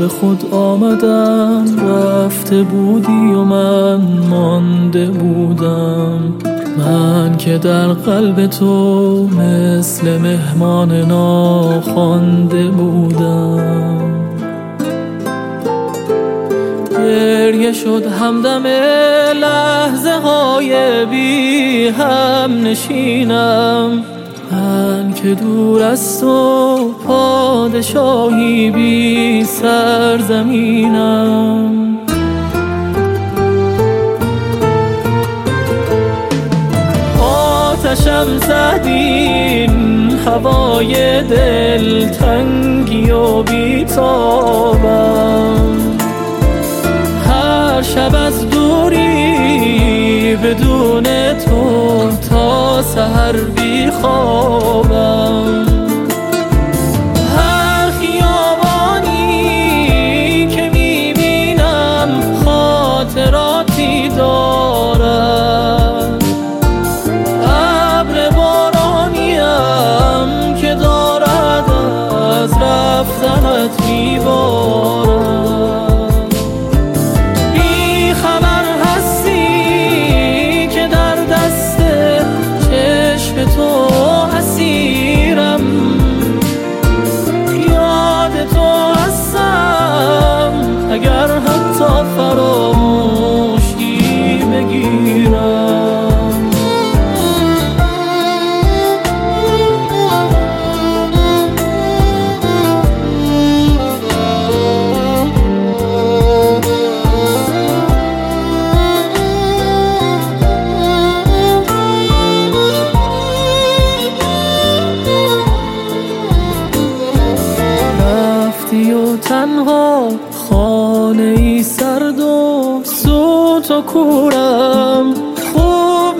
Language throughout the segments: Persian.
به خود آمدم، رفته بودی و من مانده بودم. من که در قلب تو مثل مهمان ناخوانده بودم. گریه شد همدم لحظه های بی هم نشینم، من که دور از تو پادشاهی بی سرزمینم. آتشم زدین هوای دلتنگی و بیتابم، هر شب از دوری بدون تو تا سحر بی خوابم. هر خیابانی که میبینم خاطراتی دارد، ابر بارانیم که دارد از رفتنت میبارد. تو اسیرم، یاد تو هستم اگر حتی فراموشی بگیرم. و تنها خانه ای سرد و سوت و کورم، خوب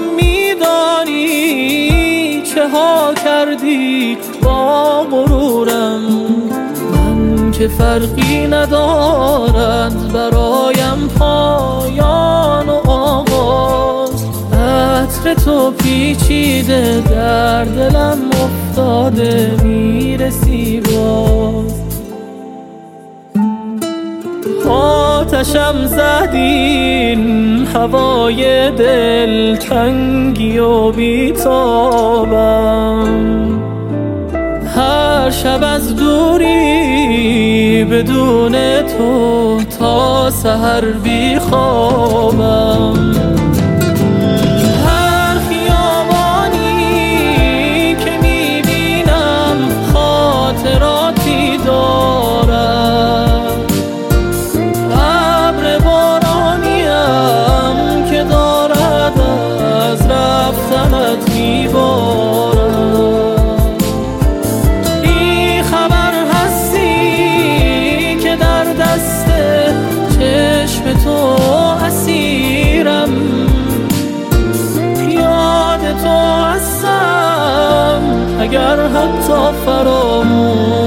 میدانی چه ها کردی با غرورم. من که فرقی ندارد برایم پایان و آغاز، عطر تو پیچیده در دلم افتاده میرسی باز. آتشم زدین هوای دلتنگی و بیتابم، هر شب از دوری بدون تو تا سحر بی خوابم. هر خیابانی که میبینم خاطراتی دارد، ابر بارانیم که دارد از رفتنت میبارد. بی خبر هستی که در دست چشم تو اسیرم، یاد تو هستم اگر حتی فراموش